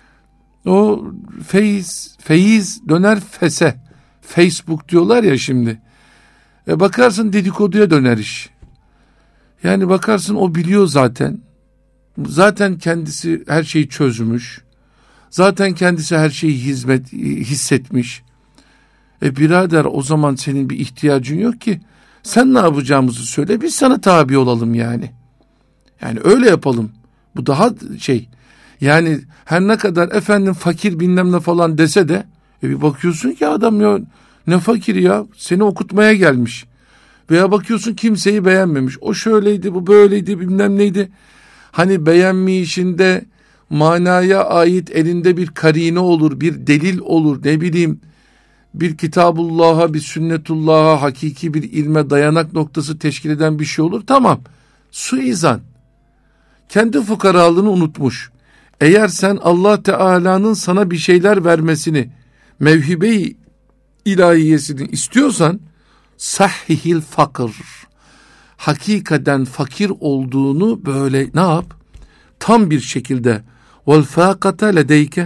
O feyiz, feyiz döner fese. Facebook diyorlar ya şimdi. E bakarsın dedikoduya döner iş. Yani bakarsın o biliyor zaten. Zaten kendisi her şeyi çözmüş. Zaten kendisi her şeyi hizmet hissetmiş. E birader, o zaman senin bir ihtiyacın yok ki. Sen ne yapacağımızı söyle, biz sana tabi olalım yani. Yani öyle yapalım. Bu daha şey. Yani her ne kadar efendim fakir bilmem ne falan dese de e bir bakıyorsun ki adam ya ne fakiri ya, seni okutmaya gelmiş. Veya bakıyorsun kimseyi beğenmemiş. O şöyleydi, bu böyleydi, bilmem neydi. Hani beğenmeyişinde manaya ait elinde bir karine olur, bir delil olur, ne bileyim bir kitabullah'a, bir sünnetullah'a, hakiki bir ilme dayanak noktası teşkil eden bir şey olur. Tamam. Suizan. Kendi fukaralığını unutmuş. Eğer sen Allah Teala'nın sana bir şeyler vermesini, mevhibe-i ilahiyesini istiyorsan, sahihil fakr, hakikaten fakir olduğunu böyle ne yap? Tam bir şekilde vel fakate ledeyke,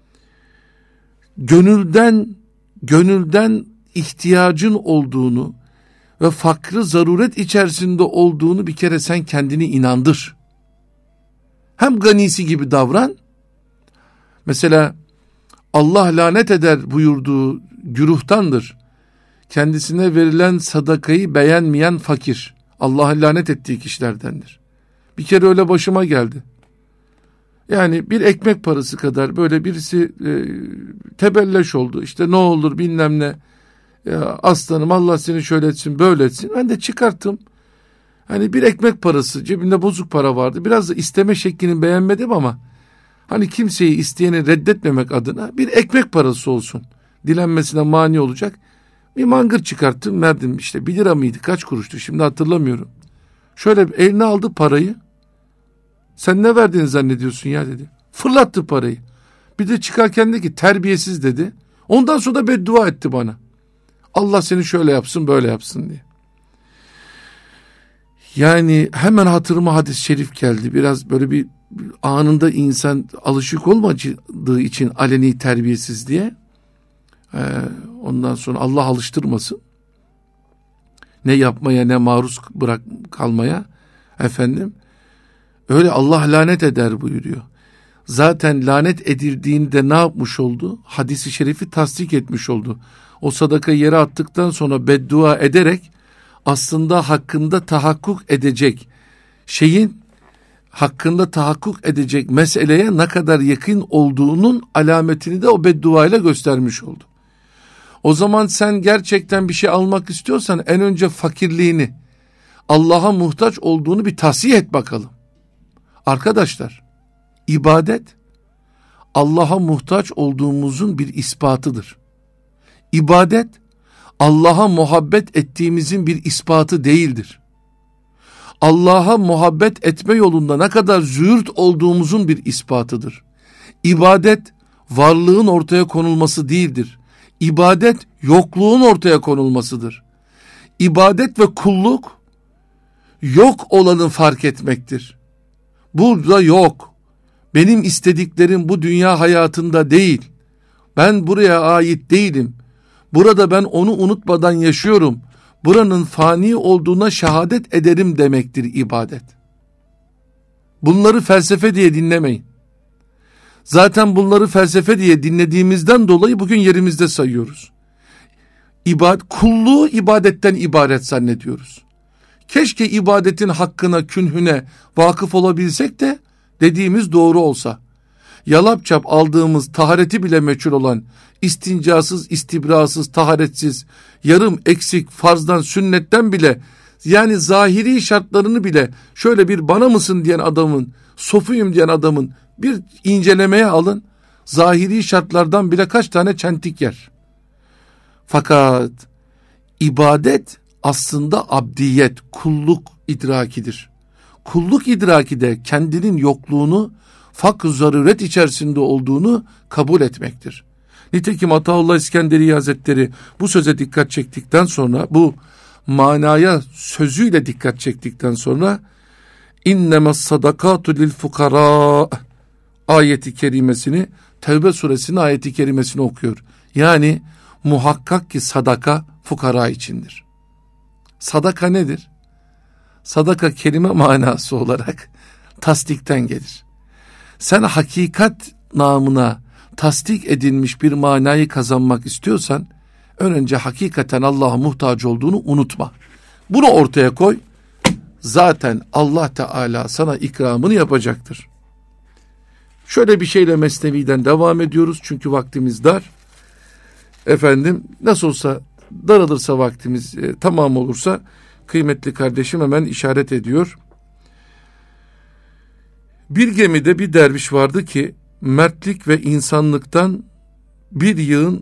gönülden gönülden ihtiyacın olduğunu ve fakrı zaruret içerisinde olduğunu bir kere sen kendini inandır. Hem ganisi gibi davran. Mesela Allah lanet eder buyurduğu güruhtandır. Kendisine verilen sadakayı beğenmeyen fakir. Allah'ın lanet ettiği kişilerdendir. Bir kere öyle başıma geldi. Yani bir ekmek parası kadar böyle birisi e, tebelleş oldu. İşte ne olur bilmem ne. Ya aslanım Allah seni şöyle etsin böyle etsin. Ben de çıkarttım. Hani bir ekmek parası, cebimde bozuk para vardı. Biraz da isteme şeklini beğenmedim ama hani kimseyi isteyeni reddetmemek adına bir ekmek parası olsun. Dilenmesine mani olacak. Bir mangır çıkarttım, verdim, işte bir lira mıydı, kaç kuruştu şimdi hatırlamıyorum. Şöyle eline aldı parayı. Sen ne verdiğini zannediyorsun ya dedi. Fırlattı parayı. Bir de çıkarken dedi ki terbiyesiz dedi. Ondan sonra da beddua etti bana. Allah seni şöyle yapsın böyle yapsın diye. Yani hemen hatırıma hadis-i şerif geldi. Biraz böyle bir anında insan alışık olmadığı için aleni terbiyesiz diye. Ee, ondan sonra Allah alıştırmasın. Ne yapmaya ne maruz bırak kalmaya efendim. Öyle Allah lanet eder buyuruyor. Zaten lanet edildiğinde ne yapmış oldu? Hadis-i şerifi tasdik etmiş oldu. o sadakayı yere attıktan sonra beddua ederek aslında hakkında tahakkuk edecek şeyin, hakkında tahakkuk edecek meseleye ne kadar yakın olduğunun alametini de o bedduayla göstermiş oldu. O zaman sen gerçekten bir şey almak istiyorsan en önce fakirliğini, Allah'a muhtaç olduğunu bir tahsih et bakalım. Arkadaşlar, ibadet Allah'a muhtaç olduğumuzun bir ispatıdır. İbadet Allah'a muhabbet ettiğimizin bir ispatı değildir. Allah'a muhabbet etme yolunda ne kadar züğürt olduğumuzun bir ispatıdır. İbadet varlığın ortaya konulması değildir. İbadet yokluğun ortaya konulmasıdır. İbadet ve kulluk yok olanı fark etmektir. Burada yok. Benim istediklerim bu dünya hayatında değil. Ben buraya ait değilim. Burada ben onu unutmadan yaşıyorum. Buranın fani olduğuna şehadet ederim demektir ibadet. Bunları felsefe diye dinlemeyin. Zaten bunları felsefe diye dinlediğimizden dolayı bugün yerimizde sayıyoruz. İbad, kulluğu ibadetten ibaret zannediyoruz. Keşke ibadetin hakkına, künhüne vakıf olabilsek de dediğimiz doğru olsa. Yalapçap aldığımız tahareti bile meçhul olan, istincasız, istibrasız, taharetsiz, yarım eksik farzdan, sünnetten bile, yani zahiri şartlarını bile şöyle bir bana mısın diyen adamın, sofuyum diyen adamın bir incelemeye alın, zahiri şartlardan bile kaç tane çentik yer. Fakat ibadet aslında abdiyet, kulluk idrakidir. Kulluk idraki de kendinin yokluğunu, fakr-ı zaruret içerisinde olduğunu kabul etmektir. Nitekim Ataullah İskenderi Hazretleri bu söze dikkat çektikten sonra, bu manaya sözüyle dikkat çektikten sonra innemes sadakatu lil fukara ayeti kerimesini, Tevbe suresinin ayeti kerimesini okuyor. Yani muhakkak ki sadaka fukara içindir. Sadaka nedir? Sadaka kelime manası olarak tasdikten gelir. Sen hakikat namına tasdik edilmiş bir manayı kazanmak istiyorsan ön önce hakikaten Allah'a muhtaç olduğunu unutma. Bunu ortaya koy. Zaten Allah Teala sana ikramını yapacaktır. Şöyle bir şeyle Mesnevi'den devam ediyoruz çünkü vaktimiz dar. Efendim nasıl olsa daralırsa vaktimiz e, tamam olursa kıymetli kardeşim hemen işaret ediyor. Bir gemide bir derviş vardı ki mertlik ve insanlıktan bir yığın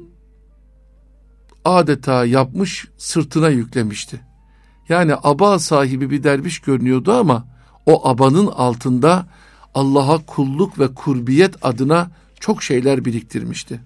adeta yapmış, sırtına yüklemişti. Yani aba sahibi bir derviş görünüyordu ama o abanın altında Allah'a kulluk ve kurbiyet adına çok şeyler biriktirmişti.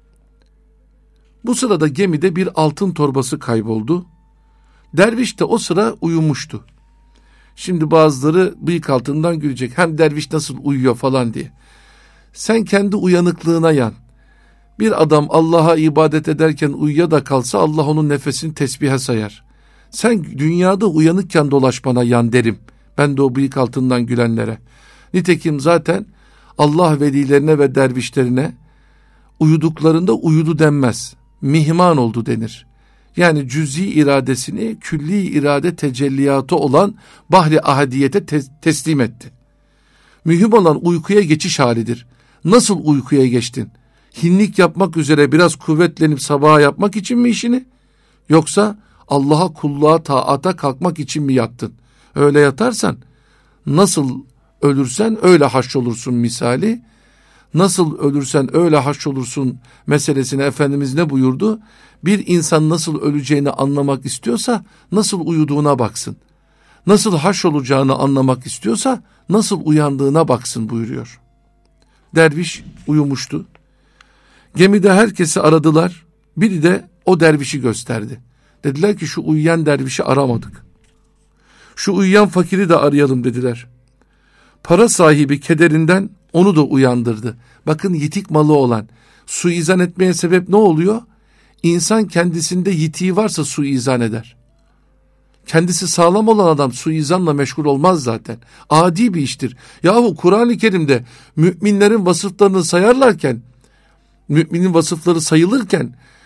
Bu sırada gemide bir altın torbası kayboldu. Derviş de o sıra uyumuştu. Şimdi bazıları bıyık altından gülecek. Hem derviş nasıl uyuyor falan diye. Sen kendi uyanıklığına yan. Bir adam Allah'a ibadet ederken uyuya da kalsa Allah onun nefesini tesbihe sayar. Sen dünyada uyanıkken dolaşmana yan derim. Ben de o bıyık altından gülenlere. Nitekim zaten Allah velilerine ve dervişlerine uyuduklarında uyudu denmez. Mihman oldu denir. Yani cüz'i iradesini külli irade tecelliyatı olan bahri ahadiyete te- teslim etti. Mühim olan uykuya geçiş halidir. Nasıl uykuya geçtin? Hinlik yapmak üzere biraz kuvvetlenip sabaha yapmak için mi işini? Yoksa Allah'a kulluğa taata kalkmak için mi yattın? Öyle yatarsan nasıl ölürsen öyle haşrolursun misali. Nasıl ölürsen öyle haşrolursun meselesine Efendimiz ne buyurdu? Bir insan nasıl öleceğini anlamak istiyorsa nasıl uyuduğuna baksın. Nasıl haşrolacağını anlamak istiyorsa nasıl uyandığına baksın buyuruyor. Derviş uyumuştu. Gemide herkesi aradılar. Biri de o dervişi gösterdi. Dediler ki şu uyuyan dervişi aramadık. Şu uyuyan fakiri de arayalım dediler. Para sahibi kederinden onu da uyandırdı. Bakın yitik malı olan. Suizan etmeye sebep ne oluyor? İnsan kendisinde yitiği varsa suizan eder. Kendisi sağlam olan adam suizanla meşgul olmaz zaten. Adi bir iştir. Yahu Kur'an-ı Kerim'de müminlerin vasıflarını sayarlarken, müminin vasıfları sayılırken,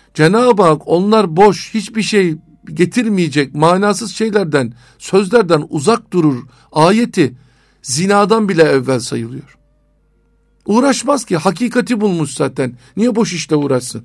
Cenab-ı Hak onlar boş, hiçbir şey getirmeyecek manasız şeylerden, sözlerden uzak durur ayeti zinadan bile evvel sayılıyor. Uğraşmaz ki, hakikati bulmuş zaten. Niye boş işle uğraşsın?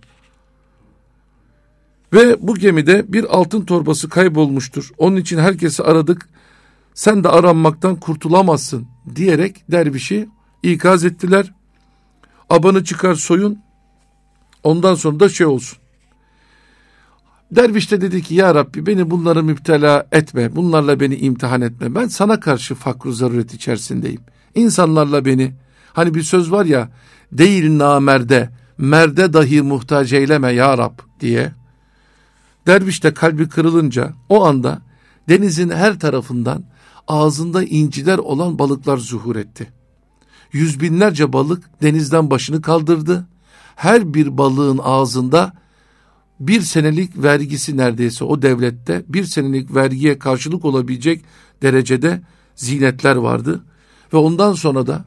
Ve bu gemide bir altın torbası kaybolmuştur. Onun için herkesi aradık. Sen de aranmaktan kurtulamazsın diyerek dervişi ikaz ettiler. Abanı çıkar soyun. Ondan sonra da şey olsun. Derviş de dedi ki ya Rabbi beni bunlara müptela etme. Bunlarla beni imtihan etme. Ben sana karşı fakr-ı zaruret içerisindeyim. İnsanlarla beni, hani bir söz var ya, değil namerde, merde dahi muhtaç eyleme ya Rab diye. Derviş de kalbi kırılınca o anda denizin her tarafından ağzında inciler olan balıklar zuhur etti. Yüz binlerce balık denizden başını kaldırdı. Her bir balığın ağzında bir senelik vergisi neredeyse o devlette bir senelik vergiye karşılık olabilecek derecede zinetler vardı. Ve ondan sonra da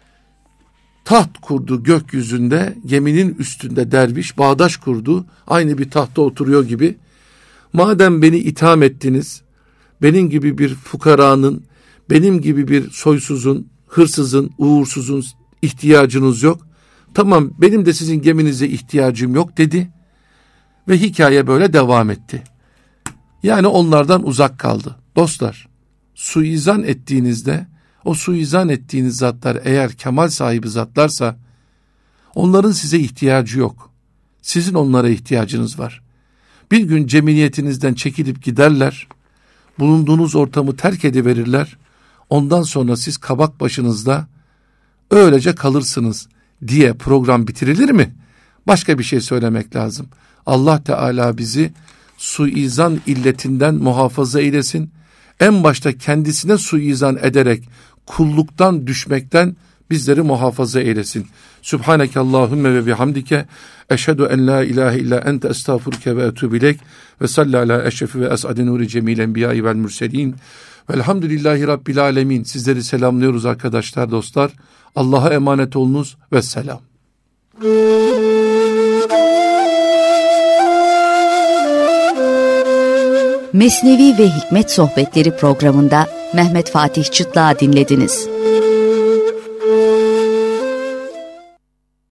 taht kurdu gökyüzünde, geminin üstünde derviş bağdaş kurdu. Aynı bir tahta oturuyor gibi. Madem beni itham ettiniz, benim gibi bir fukaranın, benim gibi bir soysuzun, hırsızın, uğursuzun ihtiyacınız yok. Tamam, benim de sizin geminize ihtiyacım yok dedi. Ve hikaye böyle devam etti. Yani onlardan uzak kaldı. Dostlar, suizan ettiğinizde, o suizan ettiğiniz zatlar eğer kemal sahibi zatlarsa, onların size ihtiyacı yok. Sizin onlara ihtiyacınız var. Bir gün cemiyetinizden çekilip giderler, bulunduğunuz ortamı terk ediverirler, ondan sonra siz kabak başınızda öylece kalırsınız diye program bitirilir mi? Başka bir şey söylemek lazım. Allah Teala bizi suizan illetinden muhafaza eylesin. En başta kendisine suizan ederek kulluktan düşmekten bizleri muhafaza eylesin. Sübhaneke Allahümme ve bihamdike eşhedü en la ilahe illa ente estağfurke ve etûbü ileyk ve salli ala eşrefi ve es'adi nuri cemil enbiyai vel mürselin velhamdülillahi rabbil alemin. Sizleri selamlıyoruz arkadaşlar, dostlar. Allah'a emanet olunuz ve selam. Mesnevi ve Hikmet Sohbetleri programında Mehmet Fatih Çıtlak'ı dinlediniz.